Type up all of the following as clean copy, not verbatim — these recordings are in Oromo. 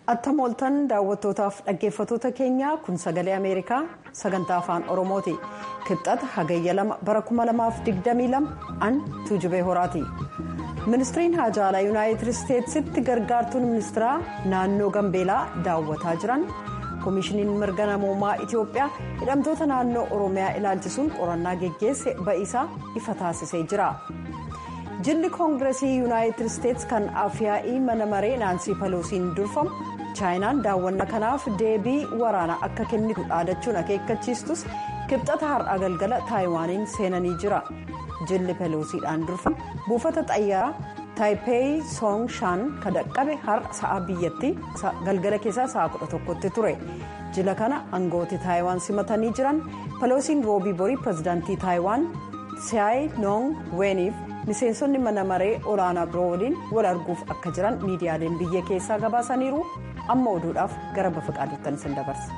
Attam ooltan daawwattootaaf dhaggeeffattoota keenya kun sagalee Ameerikaa sagantaa afaan Oromooti. Kibxata hagayya 2 bara 2022 an Tuujubee Horaati. Ministiriin Haajaalaa Yuunaayitid Isteetsitti gargaartuun ministeeraa naannoo Gambeelaa daawwataa jiran. Koomishiniin mirga namoomaa Itiyoophiyaa hidhamtoota naannoo Oromiyaa ilaalchisuun qorannaa geggeesse ba'iisaa ifa taasisee jira. Jilli Koongireesii Yuunaayitid Isteets kan Afiyaa'ii mana maree Naansii Peloosiin durfamu chaayinaan daawwannaa kanaaf deebii waraanaa akka kennitu dhaadachuun akeekkachiistus kibxata har'a galgala taayiwaaniin seenanii jira. Jilli Peloosiidhaan durfamu buufata xayyaaraa Taayipee Songshaan kan dhaqqabe har'a sa'a biyyattii galgala keessaa sa'a 11tti ture. Jila kana aangawooti taayiwaan simatanii jiran Peloosiin roobii borii pirezidaantii taayiwaan Tsai Ing-weniif miseensonni mana maree olaanaa biroo waliin wal arguuf akka jiran miidiyaaleen biyya keessaa gabaasaniiru. Amma oduudhaaf gara Bafaqaaduutti isin dabarsa.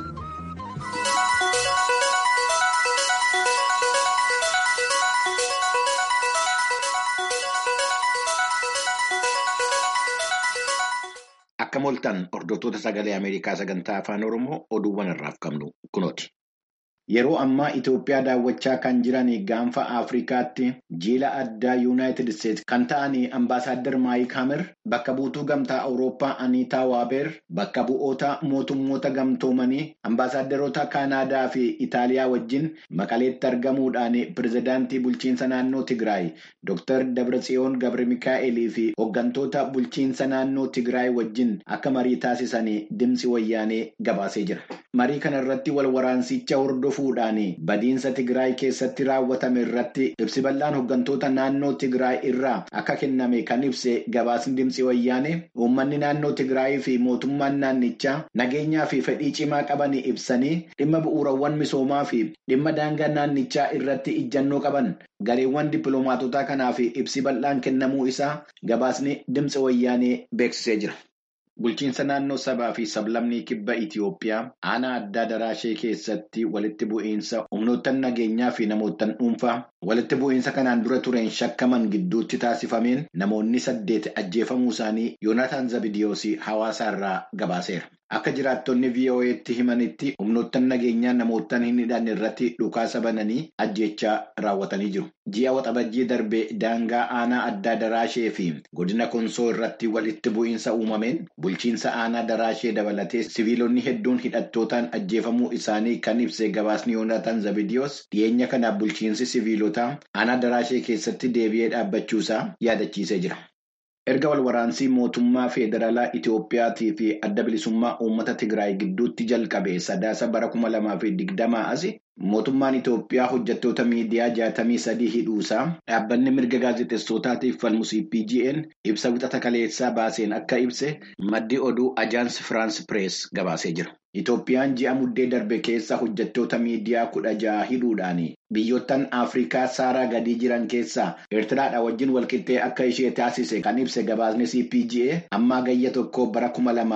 Akka mooltan hordoftoota sagalee Ameerikaa sagantaa afaan Oromoo oduuwwan irraaf qabnu kunooti. Yeroo ammaa Itoophiyaa daawwachaa kan jiran gaanfa Afrikaatti jiila addaa Yuunaayitid Isteets kan ta'an Ambaasaadder Maayik Hamer bakka buutuu gamtaa Awurooppaa Aniitaa Waaber bakka bu'oota mootummoota gamtoomanii ambaasaaddaroota Kaanaadaa fi Itaaliyaa wajjin Maqaleetti argamuudhaan pirezidaantii bulchiinsa naannoo Tigraay Dr. Dabratsiyoon Gabramikaa'elii fi hooggantoota bulchiinsa naannoo Tigraay wajjin akka marii taasisan Dimtsi Wayyaanee gabaasee jira. Marii kana irratti wal waraansicha hordofuudhaan badiinsa Tigraay keessatti raawwatame irratti ibsi bal'aan hooggantoota naannoo Tigraay irraa akka kenname kan ibse gabaasni Dimtsi Wayyaanee uummanni naannoo Tigraay fi mootummaan naannichaa nageenyaa fi fedhii cimaa qaban ibsanii dhimma bu'uurawwan misoomaa fi dhimma daangaa naannichaa irratti ijjannoo qaban gareewwan dippiloomaatotaa kanaaf ibsi bal'aan kennamuu isaa gabaasni Dimtsi Wayyaanee beeksisee jira. Bulchiinsa naannoo sabaa fi sablammii kibba Itiyoophiyaa aanaa addaa Daraashee keessatti walitti bu'iinsa humnoottan nageenyaa fi namoottan dhuunfaa walitti bu'iinsa kanaan dura tureen shakkaman gidduutti taasifameen namoonni 8 ajjeefamuu isaanii Yoonataan Zabidiyoos hawaasa irraa gabaaseera. Akka jiraattonni VOA'tti himanitti humnoottan nageenyaa namoottan hin hidhanne irratti dhukaasa bananii ajjeechaa raawwatanii jiru. Ji'a waxabajjii darbe daangaa aanaa addaa Daraashee fi godina Konsoo irratti walitti bu'iinsa uumameen bulchiinsa aanaa Daraashee dabalatee siviilonni hedduun hidhattootaan ajjeefamuu isaanii kan ibse gabaasni Yoonataan Zabidiyoos dhiyeenya kanaaf bulchiinsi siviilotaa aanaa Daraashee keessatti deebi'ee dhaabbachuusaa yaadachiisee jira. Erga wal waraansii mootummaa federaalaa Itiyoophiyaatii fi adda bilisummaa uummata Tigraay gidduutti jalqabe sadaasa bara 2020 asi mootummaan Itoophiyaa hojjettoota miidiyaa 63 hidhuusaa dhaabbanni mirga gaazexeessootaatiif falmu CPGN ibsa wixata kaleessaa baaseen akka ibse maddi oduu Ajaans Firaans Pirees gabaasee jira. Itoophiyaan ji'a muddee darbe keessa hojjettoota miidiyaa 16 hidhuudhaan biyyoottan Afrikaa saaraa gadii jiran keessaa Eertiraadha wajjin walqixxee akka ishee taasise kan ibse gabaasni CPGA amma gayya tokko bara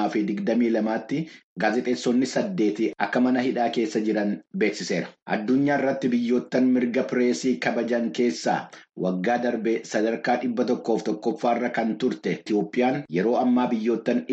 2022tti gaazexeessonni 8 akka mana hidhaa keessa jiran beeksiseera. Addunyaa irratti biyyoottan mirga pireesii kabajan keessaa waggaa darbe sadarkaa 101ffaarra kan turte Itoophiyaan yeroo ammaa biyyoottan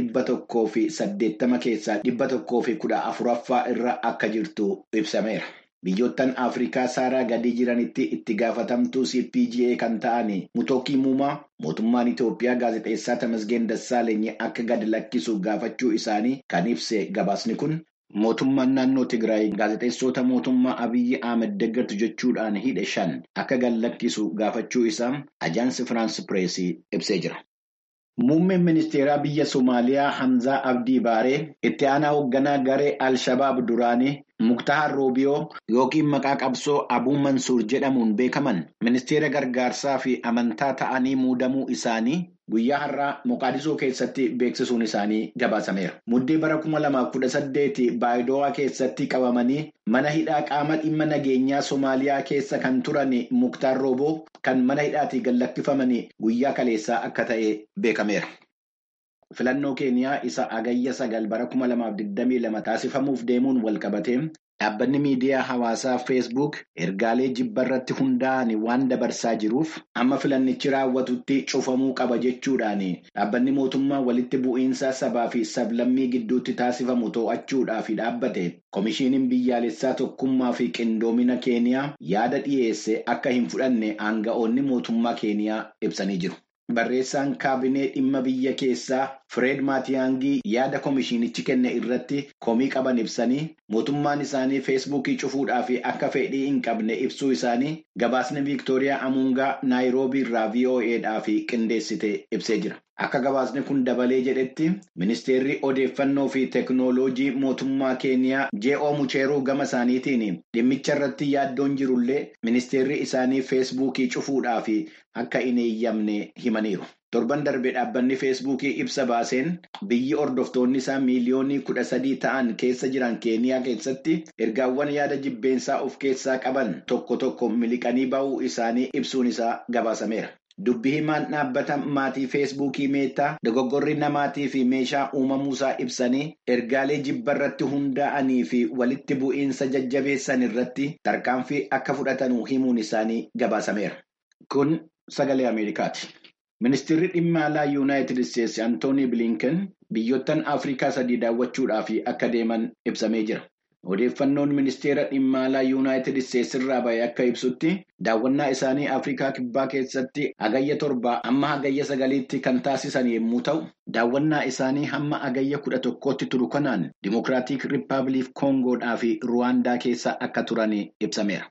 180 keessaa 114ffaa irra akka jirtu ibsameera. Biyyoottan Afrikaa saaraa gadii jiranitti itti gaafatamtuu CPGA kan ta'an Mutookii Muumaa mootummaan Itoophiyaa gaazexeessaa Tamasgeen Dassaaleny akka gad lakkisu gaafachuu isaanii kan ibse gabaasni kun mootummaan naannoo Tigraay gaazexeessota mootummaa Abiyyi Ahmed deeggartu jechuudhaan hidhe 5 akka gad lakkisu gaafachuu isaa Ajaansi Firaans Pirees ibsee jira. Muummeen ministeeraa biyya Somaaliyaa Hamzaa Abdii Baaree itti aanaa hoogganaa garee Al-Shabaab duraanii Muktaar Roobiyoo yookiin maqaa qabsoo Abuu Mansuur jedhamuun beekaman ministeera gargaarsaa fi amantaa ta'anii muudamuu isaanii guyyaa har'aa Moqaadisoo keessatti beeksisuun isaanii gabaasameera. Muddee bara 2018 Baayidowaa keessatti qabamanii mana hidhaa qaama dhimma nageenyaa Somaaliyaa keessa kan turan Muktaar Rooboo kan mana hidhaatii gad lakkifamanii guyyaa kaleessaa akka ta'e beekameera. Filannoo Keeniyaa isa agayya 9 bara 2022 taasifamuuf deemuun walqabatee Dhaabbanni miidiyaa hawaasaa Facebook ergaalee jibbarratti hundaa'an waan dabarsaa jiruuf amma filannichi raawwatutti cufamuu qaba jechuudhaan dhaabbanni mootummaa walitti bu'iinsa sabaa fi sablammii gidduutti taasifamu to'achuudhaaf dhaabbate Komishiiniin biyyaalessaa tokkummaa fi qindoomina Keeniyaa yaada dhiyeesse akka hin fudhanne aanga'oonni mootummaa Keeniyaa ibsanii jiru. Barreessaan kaabinee dhimma biyya keessaa Fred Maatiyaangii yaada komishiinichi kenne irratti komii qaban ibsanii mootummaan isaanii feesbuukii cufuudhaaf akka fedhii hin qabne ibsuu isaanii gabaasni Viiktooriyaa Amuungaa Naayiroobii irraa VOA'dhaaf qindeessite ibsee jira. Akka gabaasni kun dabalee jedhetti ministeerri odeeffannoo fi teeknooloojii mootummaa Keeniyaa J.O. Mucheeruu gama isaaniitiin dhimmicha irratti yaaddoon jirullee ministeerri isaanii feesbuukii cufuudhaaf akka hin eeyyamne himaniiru. Torban darbe dhaabbanni feesbuukii ibsa baaseen biyyi hordoftoonni isaa miiliyoonii 13 ta'an keessa jiran Keeniyaa keessatti ergaawwan yaada jibbeensaa of keessaa qaban tokko tokko miliqanii ba'uu isaanii ibsuun isaa gabaasameera. Dubbii himaan dhaabbata maatii feesbuukii meetaa dogoggorri namaatii fi meeshaa uumamuusaa ibsanii ergaalee jibbarratti hundaa'anii fi walitti bu'iinsa jajjabeessan irratti tarkaanfii akka fudhatanuu himuun isaanii gabaasameera. Kun sagalee Ameerikaati. Ministeerri dhimma alaa Yuunaayitid Isteetsi Antoonii Bilinken biyyoottan Afrikaa 3 daawwachuudhaaf akka deeman ibsamee jira. Odeeffannoon ministeera dhimma alaa Yuunaayitid Isteetsi irraa bahe akka ibsutti daawwannaa isaanii Afrikaa kibbaa keessatti hagayya 7 amma hagayya 9tti kan taasisan yommuu ta'u, daawwannaa isaanii hamma hagayya 11tti turu kanaan Dimokiraatik Rippaabilik Koongoodhaa fi Ruwaandaa keessa akka turan ibsameera.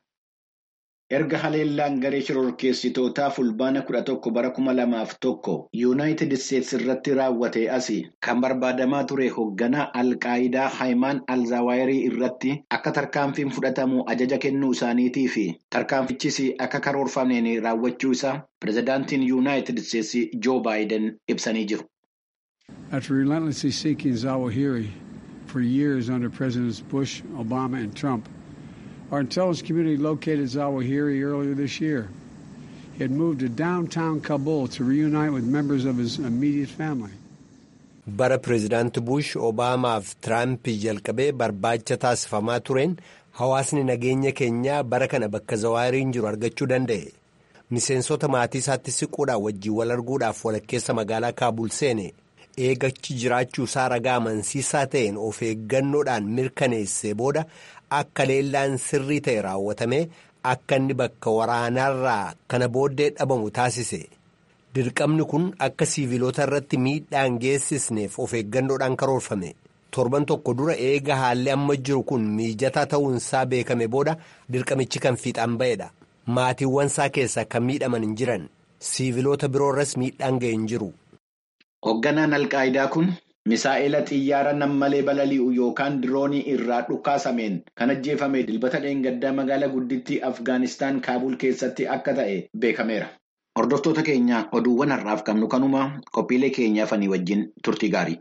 Erga haleellaan garee shororkeessitootaa fulbaana 11 bara 2001 Yuunaayitid Isteetsi irratti raawwate asii kan barbaadamaa ture hoogganaa Alqaayidaa Haymaan Alzawaayirii irratti akka tarkaanfiin fudhatamu ajaja kennuu isaaniitii fi tarkaanfichis akka karoorfameen raawwachuu isaa pirezidaantiin Yuunaayitid Isteetsi Joo Baayiden ibsanii jiru. After relentlessly seeking Zawahiri for years under Presidents Bush, Obama and Trump, our intelligence community located Zawahiri earlier this year. He had moved to downtown Kabul to reunite with members of his immediate family. Bara Pireezidaanti Bush, Obaamaa fi Tiraamp jalqabee barbaacha taasifamaa tureen hawaasni nageenya keenyaa bara kana bakka Zawahiriin jiru argachuu danda'e. Miseensota maatii isaatti siquudhaan wajjin wal arguudhaaf walakkeessa magaalaa Kaabul seene. Eegachi jiraachuu isaa ragaa amansiisaa ta'een of eeggannoodhaan mirkaneessee booda akka leellaan sirrii ta'e raawwatamee akka inni bakka waraanaarraa kana booddee dhabamu taasise. Dirqamni kun akka siiviloota irratti miidhaan geessisneef of eeggannoodhaan karoorfame. Torban tokko dura eega haalli amma jiru kun mijataa ta'uunsaa beekame booda dirqamichi kan fiixaan ba'edha. Maatiiwwan isaa keessaa kan miidhaman hin jiran. Siiviloota biroorras miidhaan ga'e hin jiru. Hoogganaan Alqaayidaa kun misaa'ela xiyyaara nammalee balali'u yookaan diroonii irraa dhukaasameen kan ajjeefame dilbata dheengaddaa magaalaa guddittii Afgaanistaan Kaabul keessatti akka ta'e beekameera. Hordoftoota keenya oduuwwan har'aaf qabnu kanuma qophiilee keenyaaf ani wajjin turtii gaarii.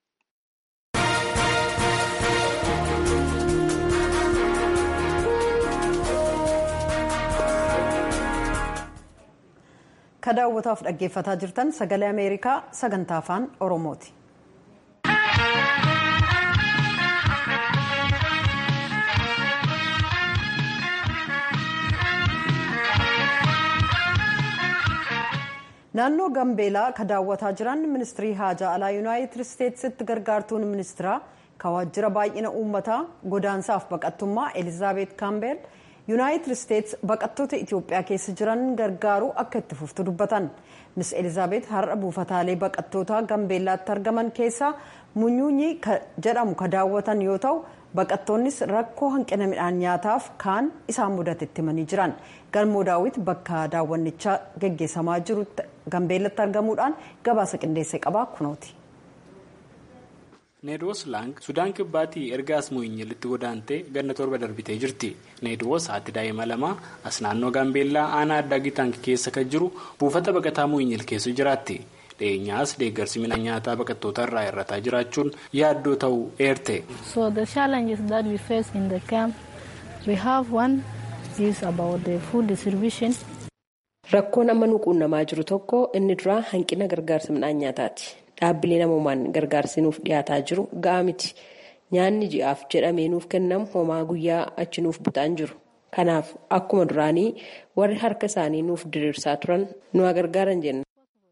Ka daawwataaf dhaggeeffataa jirtan sagalee Ameerikaa sagantaa afaan Oromooti. Naannoo Gambeelaa ka daawwataa jiran ministirii haajaa alaa Yuunaayitid Isteetsitti gargaartuun ministiraa ka waajjira baay'ina uummataa godaansaaf baqattummaa Elizaabeet Kaambeel Yuunaayitid Isteets baqattoota Itoophiyaa keessa jiran gargaaruu akka itti fuftu dubbatan. Miss Elizaabeet har'a buufataalee baqattoota Gambeellaatti argaman keessaa Munyuunyi jedhamu ka daawwatan yoo ta'u baqattoonnis rakkoo hanqina midhaan nyaataaf kaan isaan mudatetti himanii jiran. Galmoo Daawit bakka daawwannichaa geggeessamaa jirutti Gambeellatti argamuudhaan gabaasa qindeessee qabaa kunooti. Needwoos Laang Sudaan Kibbaatii erga as Munyilitti godaantee ganna 7 darbitee jirti. Needwoos haati daa'ima 2 as naannoo Gambeellaa aanaa addaa Gitaank keessa kan jiru buufata baqataa Munyil keessa jiraatti. Dheenyaas deeggarsi midhaan nyaataa baqattoota irraa hir'ataa jiraachuun yaaddoo ta'uu eerte. So the challenges that we face in the camp, we have one is about the food distribution. Rakkoon amma nu quunnamaa jiru tokko inni duraa hanqina gargaarsa midhaan nyaataati. Dhaabbilee namoomaan gargaarsi nuuf dhiyaataa jiru ga'aa miti. nyaanni ji'aaf jedhamee nuuf kennamu homaa guyyaa achi nuuf butaan jiru. Kanaaf akkuma duraanii warri harka isaanii nuuf diriirsaa turan nu gargaaran jenna.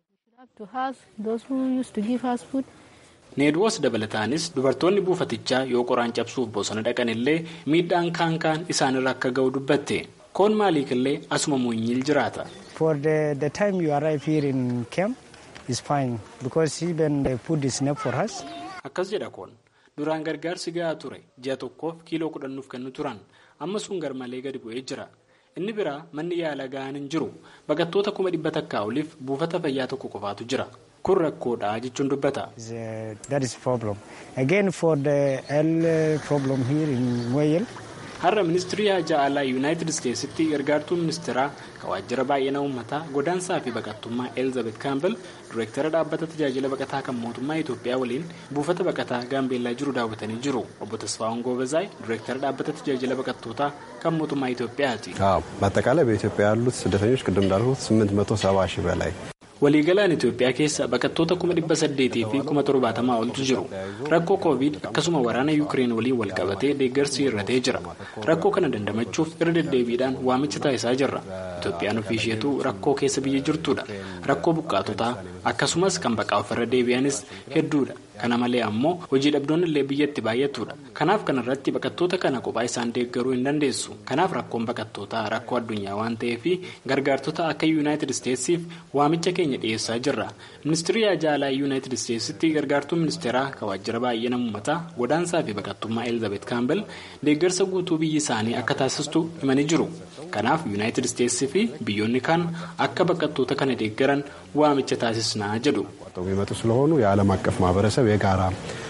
Needwoos dabalataanis dubartoonni buufatichaa yoo qoraan cabsuuf bosona dhaqan illee miidhaan kaan isaanirra akka ga'u dubbatte. Koon maaliif illee asuma Munyil jiraata. For the time you arrive here in camp is fine because even the food is enough for us. Akkas jedha Koon. Duraan gargaarsi gahaa ture ji'a tokkoof kiiloo 10 nuuf kennu turan amma sun garmalee gadi bu'ee jira. Inni biraa manni yaala gahaan hin jiru baqattoota 100 takkaa oliif buufata fayyaa tokko qofaatu jira. Kun rakkoodha jechuun dubbata. That is problem. Again for the health problem here in Wales. Har'a ministirii haajaa alaa Yuunaayitid Isteetsitti gargaartuu ministeeraa waajjira baay'ina uummataa godaansaa fi baqattummaa Elizabeth Campbell direektara dhaabbata tajaajila baqataa kan mootummaa Itoophiyaa waliin buufata baqataa Gaambeellaa jiru daawwatanii jiru. Obbo Tasfaa'un Goobezaay direektara dhaabbata tajaajila baqattootaa kan mootummaa Itoophiyaati. በአጠቃላይ በኢትዮጵያ ያሉት ስደተኞች ቅድም እንዳልኩት 870 ሺህ በላይ waliigalaan Itoophiyaa keessa baqattoota 800 fi 70 oltu jiru. Rakkoo Covid akkasuma waraana Yuukireen waliin wal qabatee deeggarsi hir'atee jira. Rakkoo kana dandamachuuf irra deddeebiidhaan waamicha taasisaa jirra. Itoophiyaan ofii isheetu rakkoo keessa biyya jirtudha. Rakkoo buqqaatotaa akkasumas kan baqaa ofirra deebi'anis hedduudha. Kana malee ammoo hojii dhabdoonni illee biyyatti baay'atudha. Kanaaf kanarratti baqattoota kana kophaa isaan deeggaruu hin dandeessu. Kanaaf rakkoon baqattootaa rakkoo addunyaa waan ta'eef gargaartota akka Yuunaayitid Isteetsiif waamicha keenya dhiyeessaa jirra. Ministirii haajaa alaa Yuunaayitid Isteetsitti gargaartuun ministeeraa kan waajjira baay'ina uummataa godaansaa fi baqattummaa Elizabeth Campbell deeggarsa guutuu biyyi isaanii akka taasistu himanii jiru. Kanaaf Yuunaayitid Isteetsii fi biyyoonni kaan akka baqattoota kana deeggaran waamicha taasisnaa jedhu. የሚመጡ ስለሆኑ የዓለም አቀፍ ማህበረሰብ የጋራ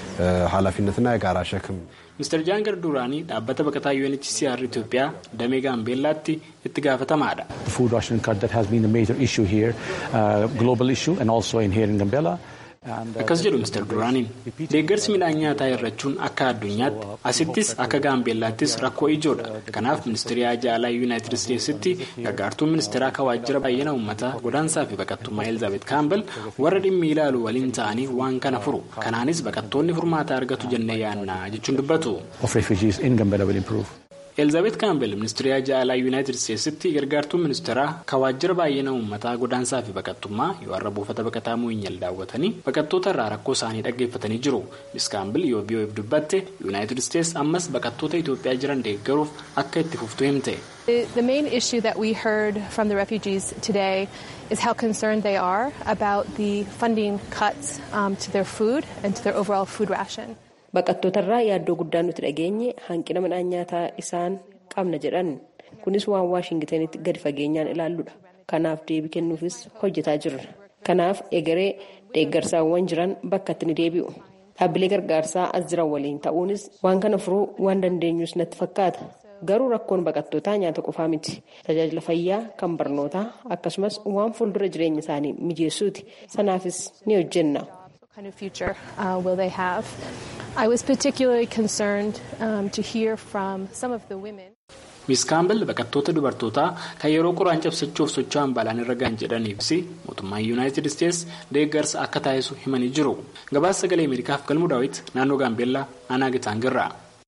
ኃላፊነትና የጋራ ሸክም Mr. Jangar Durani dhaabbata baqataa UNHCR Itoophiyaa damee Gaambeellaatti itti gaafatamaadha. The food ration cut that has been a major issue here, global issue and also in here in Gambella. Akkas jedhu Mr. Duraniin deeggarsi midhaan nyaataa hir'achuun akka addunyaatti asittis akka Gaambeellaattis rakkoo ijoodha. Kanaaf ministeerii haajaa alaa Yuunaayitid Isteetsitti gargaartuun ministeeraa kan waajjira baay'ina uummataa godaansaa fi baqattummaa Elizabeth Campbell warra dhimmi ilaalu waliin ta'anii waan kana furu. Kanaanis baqattoonni furmaata argatu jennee yaannaa jechuun dubbatu. Of refugees in Gambella will improve. Elizabeth Campbell ministeerii haajaa alaa Yuunaayitid Isteetsitti gargaartuun ministeeraa kan waajjira baay'ina uummataa godaansaa fi baqattummaa yoo har'a buufata baqataa Muhinyal daawwatanii baqattoota irraa rakkoo isaanii dhaggeeffatanii jiru. Miss Campbell yoo BOF dubbatte Yuunaayitid Isteets ammas baqattoota Itoophiyaa jiran deeggaruuf akka itti fuftu himte. The main issue that we heard from the refugees today is how concerned they are about the funding cuts to their food and to their overall food ration. Baqattootarraa yaaddoo guddaa nuti dhageenye hanqina midhaan nyaataa isaan qabna jedhan kunis waan Waashingitanitti gadi fageenyaan ilaalludha. Kanaaf deebii kennuufis hojjetaa jirra. Kanaaf egeree deeggarsaawwan jiran bakkatti ni deebi'u. Dhaabbilee gargaarsaa as jiran waliin ta'uunis waan kana furuu waan dandeenyus natti fakkaata. Garuu rakkoon baqattootaa nyaata qofaa miti. Tajaajila fayyaa kan barnootaa akkasumas waan fuuldura jireenya isaanii mijeessuuti. Sanaafis ni hojjenna. What kind of future will they have? I was particularly concerned to hear from some of the women. Miss Campbell baqattoota dubartootaa kan yeroo qoraan cabsachuuf socho'an balaan irra ga'an jedhaniifis mootummaan Yuunaayitid Isteets deeggarsa akka taasisu himanii jiru. Gabaasa sagalee Ameerikaaf Galmuu Daawit naannoo Gaambeellaa aanaa Gitaangirraa.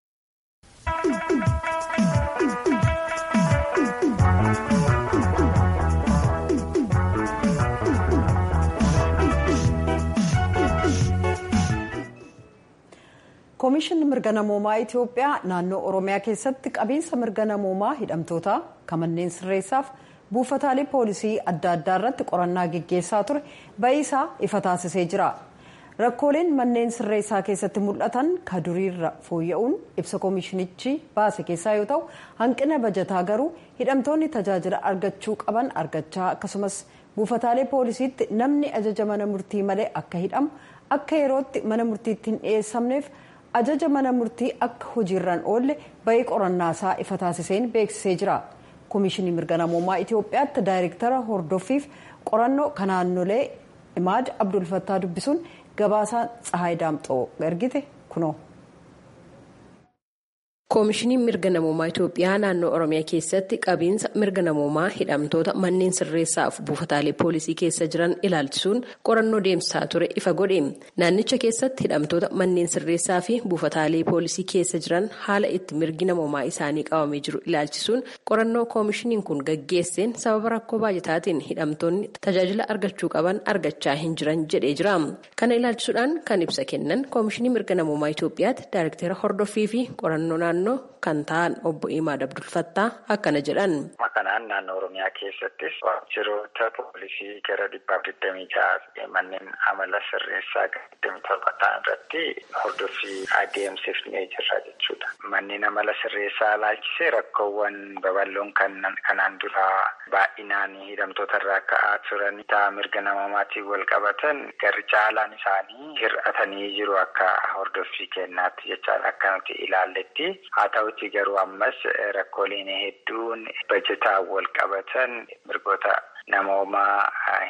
Koomishinni mirga namoomaa Itoophiyaa naannoo Oromiyaa keessatti qabiinsa mirga namoomaa hidhamtoota kanneen sirreessaaf buufataalee poolisii adda addaa irratti qorannaa gaggeessaa ture ba'iisaa ifa taasisee jira. Rakkooleen manneen sirreessaa keessatti mul'atan kaduriirra fooyya'uun ibsa koomishinichi baase keessaa yoo ta'u hanqina bajataa garuu hidhamtoonni tajaajila argachuu qaban argachaa akkasumas buufataalee poolisiitti namni ajaja mana murtii malee akka hidhamu akka yerootti mana murtiitti hin dhiyeessamneef ajaja mana murtii akka hojiirraan oolle ba'ii qorannaasaa ifa taasiseen beeksisee jira. Koomishinii mirga namoomaa Itoophiyaatti daayireektara hordoffiif qorannoo kanaannolee Imaad Abdul Fattaa dubbisuun gabaasaa Tsahaay Daamxoo ergite kunoo. Koomishiniin mirga namoomaa Itoophiyaa naannoo Oromiyaa keessatti qabiinsa mirga namoomaa hidhamtoota manneen sirreessaaf buufataalee poolisii keessa jiran ilaalchisuun qorannoo deemsisaa ture ifa godhe. Naannicha keessatti hidhamtoota manneen sirreessaa fi buufataalee poolisii keessa jiran haala itti mirgi namoomaa isaanii qabamee jiru ilaalchisuun qorannoo koomishiniin kun gaggeesseen sababa rakkoo baajataatiin hidhamtoonni tajaajila argachuu qaban argachaa hin jiran jedhee jira. Kana ilaalchisuudhaan kan ibsa kennan koomishinii mirga namoomaa Itoophiyaatti daayirektara hordoffii fi qorannoo naannoo kan ta'an obbo Imaad Abdulfattaa akkana jedhan. Kanaan naannoo Oromiyaa keessattis waajjiroota poolisii gara 126 manneen amala sirreessaa 27 ta'an irratti hordoffii adeemsifnee jirra jechuudha. Manneen amala sirreessaa ilaalchisee rakkoowwan babal'oon kanaan dura baay'inaan hidhamtoota irraa ka'aa turan mirga namoomaatiin wal qabatan garri caalaan isaanii hir'atanii jiru akka hordoffii kennaatti jechaadha akka nuti ilaalletti. Haa ta'uti garuu ammas rakkooleen hedduun bajataan wal qabatan mirgoota namoomaa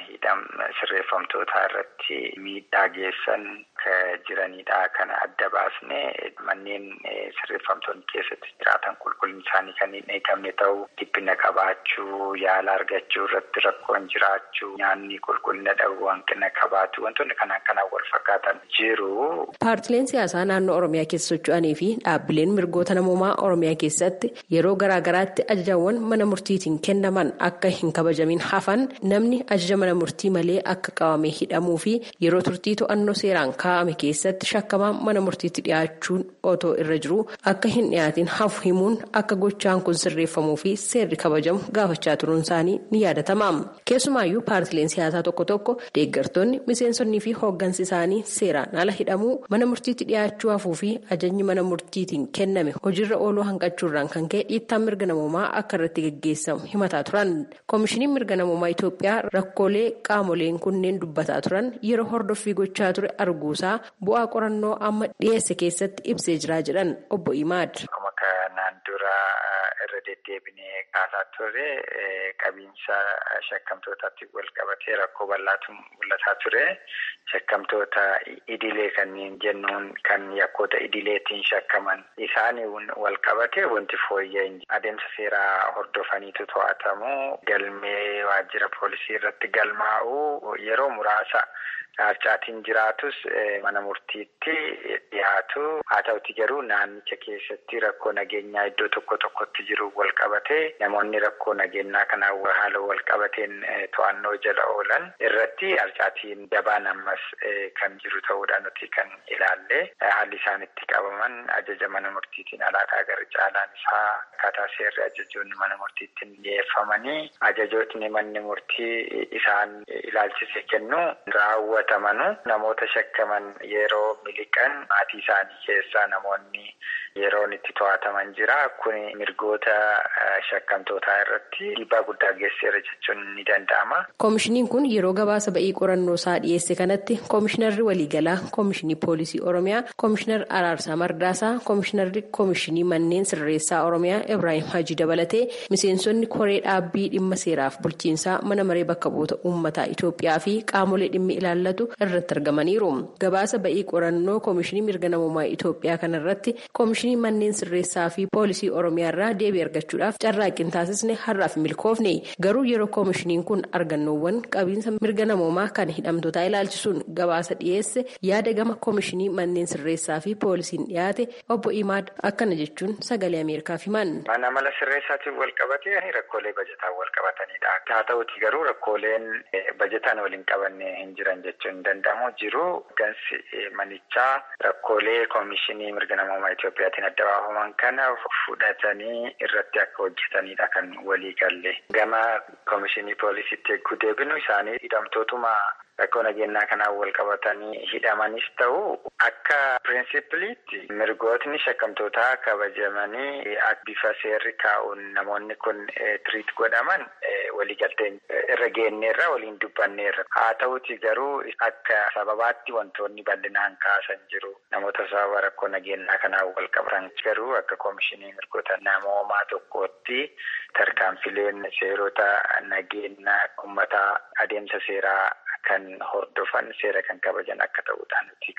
sirreeffamtoota irratti miidhaa geessan jiranidha. Kana adda baasnee manneen sirreeffamtoonni keessatti jiraatan qulqullinni isaanii kan hin eegamne ta'uu, dhiphina qabaachuu, yaala argachuu irratti rakkoon jiraachuu, nyaanni qulqullina dhabuu, hanqina qabaatu wantoonni kanaan wal fakkaatan jiru. Paartileen siyaasaa naannoo Oromiyaa keessa socho'anii fi dhaabbileen mirgoota namoomaa Oromiyaa keessatti yeroo garaagaraatti ajajawwan mana murtiitiin kennaman akka hin kabajamin hafan namni ajaja mana murtii malee akka qabamee hidhamuu fi yeroo turtii to'annoo seeraan kaa'ame keessatti shakkamaan mana murtiitti dhiyaachuun otoo irra jiru akka hin dhiyaatin hafu himuun akka gochaan kun sirreeffamuu fi seerri kabajamu gaafachaa turuun isaanii ni yaadatama. Keessumaayyuu paartileen siyaasaa tokko tokko deeggartoonni miseensonnii fi hooggansi isaanii seeraan ala hidhamuu mana murtiitti dhiyaachuu hafuu fi ajajni mana murtiitiin kenname hojiirra ooluu hanqachuurraan kan ka'e dhiittaan mirga namoomaa akka irratti gaggeessamu himataa turan. Koomishiniin mirga namoomaa Itoophiyaa rakkoolee qaamoleen kunneen dubbataa turan yeroo hordoffii gochaa ture arguusaa bu'aa qorannoo amma dhiyeesse keessatti ibsee jira jedhan obbo Imaad. Kanaan dura irra deddeebinee kaasaa turre qabiinsa shakkamtootaatti wal qabatee rakkoo bal'aatu mul'ataa ture. Shakkamtoota idilee kanneen jennuun kan yakkoota idileetiin shakkaman isaanii wal qabatee wanti fooyya'in adeemsa seeraa hordofaniitu to'atamu. Galmee waajjira poolisii irratti galmaa'u yeroo muraasa Dhaabchaatiin jiraatus mana murtiitti dhiyaatu. Haa ta'uti garuu naannicha keessatti rakkoo nageenyaa iddoo tokkotti jiru wal qabatee namoonni rakkoo nageenyaa kanaan haala wal qabateen to'annoo jala oolan irratti dhaabchaatiin dabaan ammas kan jiru ta'uudha nuti kan ilaalle. Haalli isaan itti qabaman ajaja mana murtiitiin alaadhaa gara caalaan isaa akkaataa seerri ajajoonni mana murtiitiin dhiyeeffamanii ajajootni manni murtii isaan ilaalchisee kennu raawwatamanu. Namoota shakkaman yeroo miliqan maatii isaanii keessaa namoonni yeroon itti to'ataman jira. Kun mirgoota shakkamtootaa irratti dhiibbaa guddaa geesseera jechuun ni danda'ama. Koomishiniin kun yeroo gabaasa ba'ii qorannoo isaa dhiyeesse kanatti koomishinarri waliigalaa koomishinii poolisii Oromiyaa, koomishinar Araarsaa Mardaasaa, koomishinarri koomishinii manneen sirreessaa Oromiyaa Ibrahim Hajii dabalatee miseensonni koree dhaabbii dhimma seeraaf bulchiinsaa mana maree bakka bu'oota uummataa Itoophiyaa fi qaamolee dhimmi ilaallatu irratti argamaniiru. Gabaasa ba'ii qorannoo koomishinii mirga namoomaa Itoophiyaa kanarratti koomishinii manneen sirreessaa fi poolisii Oromiyaa irraa deebii argachuudhaaf carraaqqii taasisne har'aaf milkoofne. Garuu yeroo koomishiniin kun argannoowwan qabiinsa mirga namoomaa kan hidhamtootaa ilaalchisuun gabaasa dhiyeesse yaada gama koomishinii manneen sirreessaa fi poolisiin dhiyaate obbo Imaad akkana jechuun sagalee Ameerikaaf himan. Mana amala sirreessaatiin wal qabatee rakkoolee bajataan wal qabatanidha. Haa ta'uti garuu rakkooleen bajataan waliin qabanne hin jiran jechuun danda'amu jiru. Gansi manichaa rakkoolee koomishinii mirga namoomaa Itoophiyaatiin adda baafaman kana fudhatanii irratti akka hojjetanidha kan walii galle. Gama koomishinii poolisiitti eeguu deebinu isaanii hidhamtootuma rakkoo nageenyaa kanaan wal qabatanii hidhamanis ta'u akka pirinsipiliitti mirgootni shakkamtootaa kabajamanii bifa seerri kaa'uun namoonni kun tiriit godhaman waliigalteen irra geenyeerra waliin dubbanneerra. Haa ta'uti garuu akka sababaatti wantoonni bal'inaan kaasan jiru. Namoota sababa rakkoo nageenyaa kanaan wal qabatan garuu akka koomishinii mirgoota namoomaa tokkootti tarkaanfileen seerota nageenyaa uummataa adeemsa seeraa kan hordofan seera kan kabajan akka ta'uudhaan nuti kan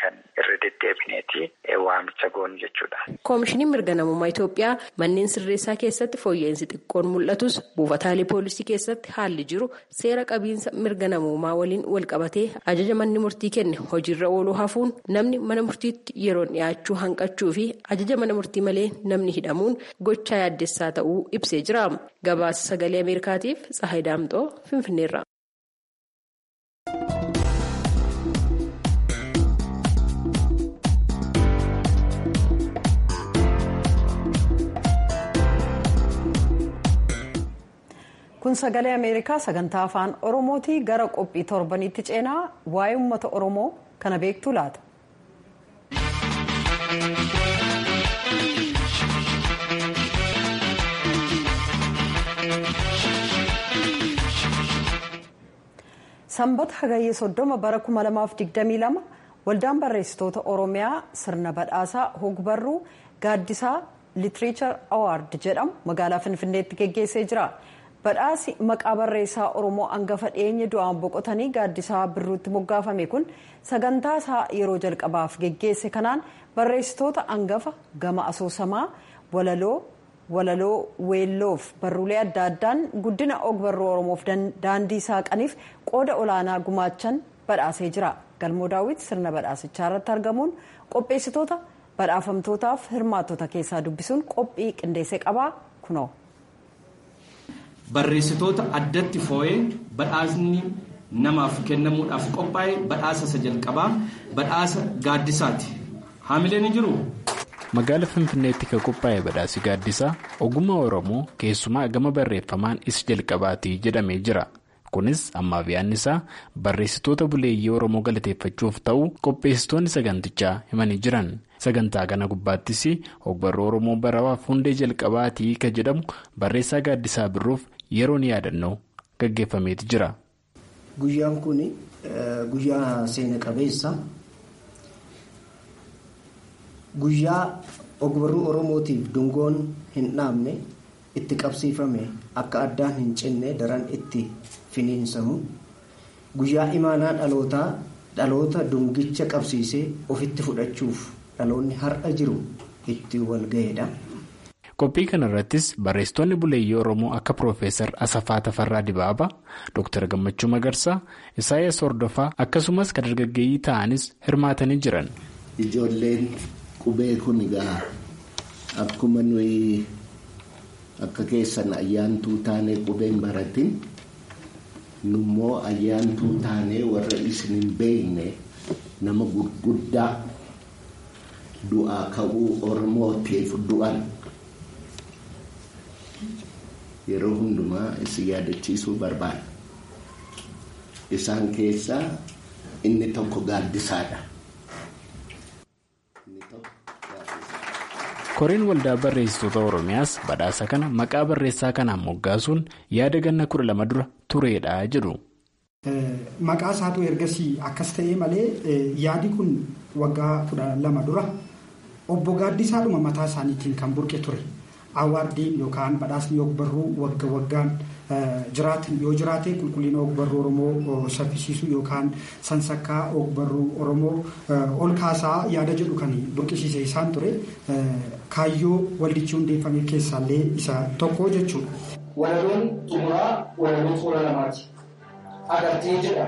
irra deddeebineeti waamicha goonu jechuudha. Koomishiniin mirga namummaa Itoophiyaa manneen sirreessaa keessatti fooyya'insi xiqqoon mul'atus buufataalee poolisii keessatti haalli jiru seera qabiinsa mirga namummaa waliin wal qabatee ajaja manni murtii kenne hojiirra ooluu hafuun namni mana murtiitti yeroon dhiyaachuu hanqachuu fi ajaja mana murtii malee namni hidhamuun gochaa yaaddessaa ta'uu ibsee jira. Gabaasa sagalee Ameerikaatiif Tsahaay Daamxoo Finfinneerra. Kun sagalee Ameerikaa sagantaa afaan Oromootii gara qophii torbanitti ceenaa waa'ee uummata Oromoo kana beektuu laata. Sanbata hagayya 30 bara 2022 waldaan barreessitoota Oromiyaa sirna badhaasaa hogbarruu gaaddisaa Literature Award jedhamu magaalaa Finfinneetti geggeessee jira. Badhaasi maqaa barreessaa Oromoo hangafa dhiyeenya du'aan boqotanii gaaddisaa birruutti moggaafame kun sagantaa isaa yeroo jalqabaaf geggeesse kanaan barreessitoota hangafa gama asoosamaa walaloo weelloof barruulee adda addaan guddina ogbarruu Oromoof daandii saaqaniif qooda olaanaa gumaachan badhaasee jira. Galmoo Daawit sirna badhaasichaa irratti argamuun qopheessitoota badhaafamtootaaf hirmaattota keessaa dubbisuun qophii qindeessee qabaa kunoo. Barreessitoota addatti foo'ee badhaasni namaaf kennamuudhaaf qophaa'e badhaasa isa jalqabaa badhaasa gaaddisaati. Haamileen ni jiru. Magaala Finfinneetti kan qophaa'e badhaasi gaaddisaa ogummaa Oromoo keessumaa gama barreeffamaan isa jalqabaati jedhamee jira. Kunis ammaaf yaadni isaa barreessitoota buleeyyii Oromoo galateeffachuuf ta'u qopheessitoonni sagantichaa himanii jiran. Sagantaa kana gubbaattis ogbarruu Oromoo barawaaf hundee jalqabaatii kan jedhamu barreessaa gaaddisaa birruuf yeroon yaadannoo gaggeeffameeti jira. Guyyaan kun guyyaa seena qabeessa. Guyyaa ogbarruu Oromootiif dungoon hin dhaabne itti qabsiifame akka addaan hin cinne daran itti finiinsamu. Guyyaa imaanaa dhaloota dungicha qabsiisee ofitti fudhachuuf dhaloonni har'a jiru itti wal ga'edha. Qophii kanarrattis barreessitoonni buleeyyii Oromoo akka Piroofeesar Asafaa Tafarraa Dibaabaa, Dr. Gammachuu Magarsaa, Isaayyaas Hordofaa akkasumas kan dargaggeeyyii ta'anis hirmaatanii jiran. Ijoolleen qubee kun egaa akkuma nuyi akka keessan ayyaantuu taanee qubeen baratin nummoo ayyaantuu taanee warra isin hin beekne nama gurguddaa du'aa ka'uu Oromootiif du'an. Yeroo hundumaa isin yaadachiisuu barbaada. Isaan keessaa inni tokko gaaddisaadha. Koreen waldaa barreessitoota Oromiyaas badhaasa kana maqaa barreessaa kanaan moggaasuun yaada ganna 12 dura tureedha jedhu. Maqaa isaatu ergasii akkas ta'ee malee yaadi kun waggaa 12 dura obbo Gaaddisaadhuma mataa isaaniitiin kan burqe ture. Awaardiin yookaan badhaasni ogbarruu waggaan jiraatan yoo jiraate qulqullina ogbarruu Oromoo saffisiisuu yookaan sansakkaa ogbarruu Oromoo ol kaasaa yaada jedhu kan burqisiise isaan ture. Kaayyoo waldichi hundeeffame keessaallee isa tokko jechuudha. Walaloon xumuraa walaloo toora lamaati. Agartee jedha.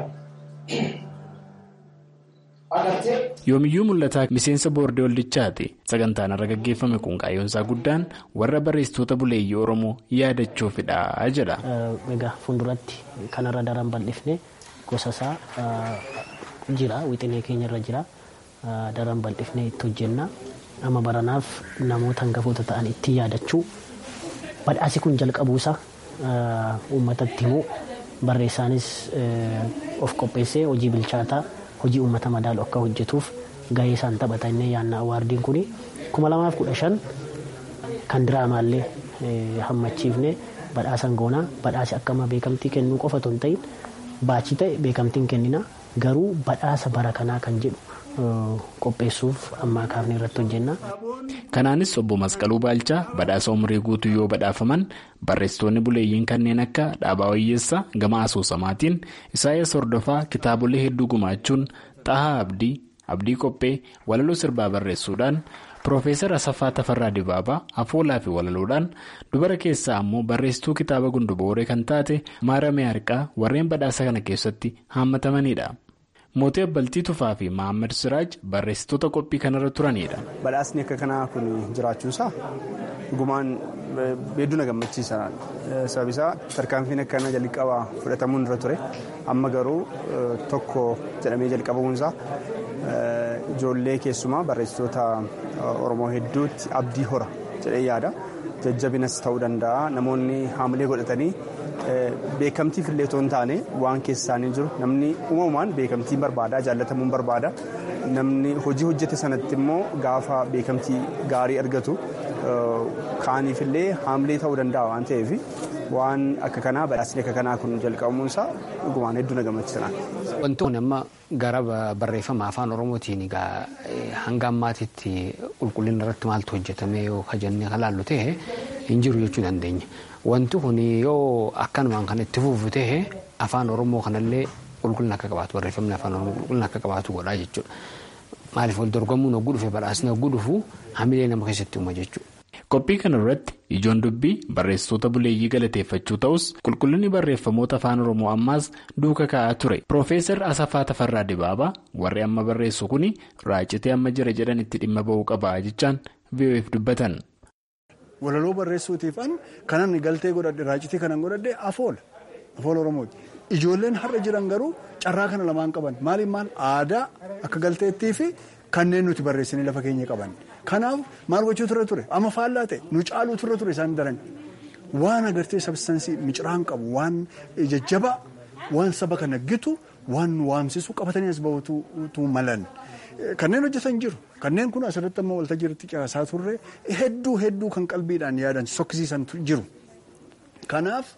Yoomiyyuu mul'ataa miseensa boordii waldichaati. Sagantaan irra gaggeeffame kun kaayyoonsaa guddaan warra barreessitoota buleeyyii Oromoo yaadachuufidha jedha. Egaa fuulduratti kanarra daran bal'ifne gosa isaa jira wixinee keenyarra jira daran bal'ifne itti hojjenna. Amma baranaaf namoota hangafoota ta'an itti yaadachuu badhaasi kun jalqabuusa uummatatti himuu barreessaanis of qopheessee hojii bilchaataa. Hojii uummata madaalu akka hojjetuuf gahee isaan taphatan inni yaannaa awaardiin kun 2015 kan diraamaallee hammachiifne badhaasan goonaa badhaasi akkama beekamtii kennuu qofa otoo hin ta'in baachii ta'e beekamtiin kennina garuu badhaasa bara kanaa kan jedhu qopheessuuf ammaa kaafne irratti hojjenna. Kanaanis obbo Masqaluu Baalchaa badhaasa umurii guutuu yoo badhaafaman barreessitoonni buleeyyiin kanneen akka Dhaabaa Wayyeessaa gama asoosamaatiin Isaayyaas Hordofaa kitaabolee hedduu gumaachuun Xahaa Abdii Abdii Qophee walaloo sirbaa barreessuudhaan Piroofeesar Asaffaa Tafarraa Dibaabaa afoolaa fi walaloodhaan dubara keessaa ammoo barreessituu kitaaba gundubooree kan taate Maaramee Harqaa warreen badhaasa kana keessatti haammatamanidha. Mootii Abbaltii Tufaa fi Mahammad Siraaj barreessitoota qophii kanarra turanidha. Badhaasni akka kanaa kun jiraachuunsaa dhugumaan hedduu na gammachiisa. Sababni isaa tarkaanfiin akkana jalqabaa fudhatamuun irra ture. Amma garuu tokko jedhamee jalqabamuunsaa ijoollee keessumaa barreessitoota Oromoo hedduutti abdii hora jedhee yaada. Jajjabinas ta'uu danda'a. Namoonni haamilee godhatanii beekamtiif illee otoo hin taane waan keessa isaanii jiru. Namni uumamumaan beekamtii barbaada, jaallatamuun barbaada. Namni hojii hojjete sanatti immoo gaafa beekamtii gaarii argatu kaaniif illee haamilee ta'uu danda'a waan ta'eef waan akka kanaa badhaasni akka kanaa kun jalqabamuunsaa dhugumaan hedduu na gammachiisa. Wantoonni amma gara barreeffama afaan Oromootiin hanga ammaatitti qulqullina irratti maaltu hojjetame yoo jennee ilaallu ta'e hin jiru jechuu dandeenya. Wanti kun yoo akkanumaan kan itti fufu ta'e afaan Oromoo kanallee qulqullina akka qabaatu barreeffamni afaan Oromoo qulqullina akka qabaatu godhaa jechuudha. Maaliif wal dorgomuun hogguu dhufe badhaasni hogguu dhufu hamilee nama keessatti uuma jechuudha. Qophii kana irratti ijoon dubbii barreessitoota buleeyyii galateeffachuu ta'us qulqullinni barreeffamoota afaan Oromoo ammaas duuka kaa'aa ture. Piroofeesar Asaffaa Tafarraa Dibaabaa warri amma barreessu kuni raacitee amma jira jedhan itti dhimma ba'uu qabaa jechaan VOF dubbatan. Walaloo barreessuutiif kanan galtee godhadhe raacitii kanan godhadhe afoola Oromooti. Ijoolleen har'a jiran garuu carraa kana lamaan qaban maal aadaa akka galteettii fi kanneen nuti barreessinee lafa keenya qaban. Kanaaf maal gochuu ture amma faallaa ta'e nu caaluu ture isaan daran waan agartee sabstansii miciraan qabu waan jajjabaa waan saba kana gitu waan waamsisu qabatanii as bahutu malan. Kanneen hojjetan jiru. Kanneen kun asirratti amma waltajjii irratti caasaa turre hedduu kan qalbiidhaan yaadan sokkisiisan jiru. Kanaaf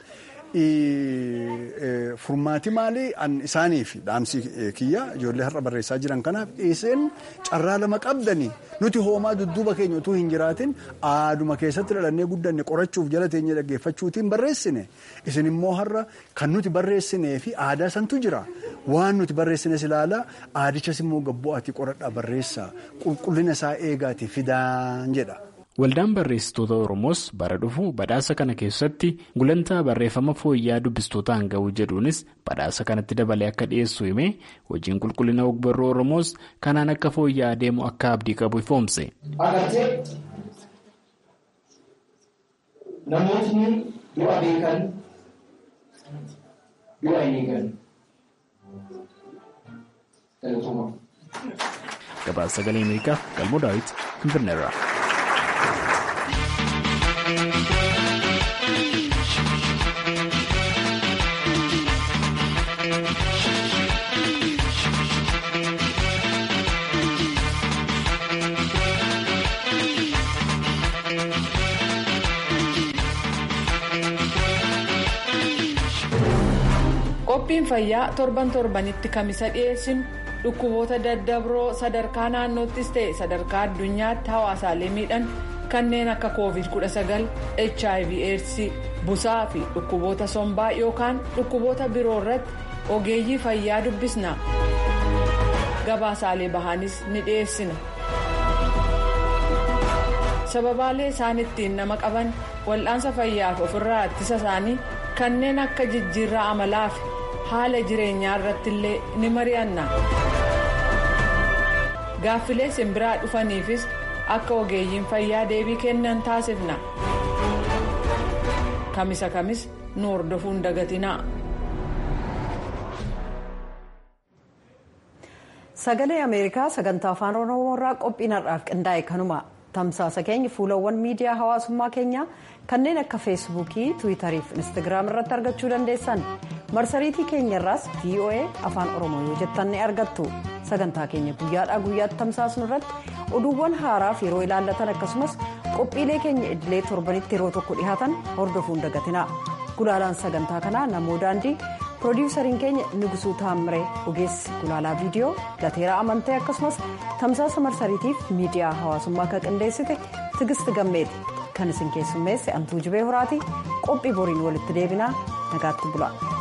furmaati maalii isaaniif dhaamsi kiyya ijoollee har'a barreessaa jiran kanaaf iseen carraa lama qabdanii nuti hoomaa dudduuba keenya utuu hin jiraatin aaduma keessatti dhalannee guddanne qorachuuf jala teenyee dhaggeeffachuutiin barreessine isin immoo har'a kan nuti barreessinee fi aadaa santu jira waan nuti barreessines ilaalaa aadichas immoo gabbu'aatii qoradhaa barreessaa qulqullina isaa eegaatii fidaan jedha. Waldaan barreessitoota Oromoos bara dhufu badhaasa kana keessatti gulantaa barreeffama fooyyaa dubbistootaan ga'uu jedhuunis badhaasa kanatti dabalee akka dhiyeessu himee hojiin qulqullina ogbarruu Oromoos kanaan akka fooyyaa adeemu akka abdii qabu ifoomse. Agartee namootni du'a beekan du'a hin eegan. Gabaasa Sagalee Ameerikaa Galmoo Daawit Finfinneerraa. Qophiin fayyaa torbanitti kamisa dhiyeessinu dhukkuboota daddabroo sadarkaa naannoottis ta'e sadarkaa addunyaatti hawaasaalee miidhan kanneen akka COVID-19, HIV/AIDS, busaa fi dhukkuboota sombaa yookaan dhukkuboota biroo irratti ogeeyyii fayyaa dubbisna. Gabaasaalee bahaanis ni dhiyeessina. Sababaalee isaan ittiin nama qaban wal'aansa fayyaaf ofirraa ittisa isaanii kanneen akka jijjiirraa amalaa fi haala jireenyaa irratti illee ni mari'anna. Gaaffilee simbiraa dhufaniifis akka ogeeyyiin fayyaa deebii kennan taasifna. Kamisa kamis nu hordofuun dagatinaa. Sagalee Ameerikaa sagantaa afaan Oromoo irraa qophiin har'aaf qindaa'e kanuma. Tamsaasa keenya fuulawwan miidiyaa hawaasummaa keenyaa kanneen akka feesbuukii, tiwiitarii fi instaagiraam irratti argachuu dandeessan. Marsariitii keenyarraas VOA afaan Oromoo yoo jettan ni argattu. Sagantaa keenya guyyaadhaa guyyaatti tamsaasnu irratti oduuwwan haaraaf yeroo ilaallatan akkasumas qophiilee keenya idilee torbanitti yeroo tokko dhihaatan hordofuun dagatinaa. Gulaalaan sagantaa kanaa namoo daandii. Piroodyuusariin keenya Nugusuu Taammiree ogeessi gulaalaa viidiyoo Lateeraa Amantee akkasumas tamsaasa marsariitiif miidiyaa hawaasummaa kan qindeessite Tigist Gammeeti kan isin keessummeesse Antuu Jibee Horaati qophii boriin walitti deebinaa nagaatti bula.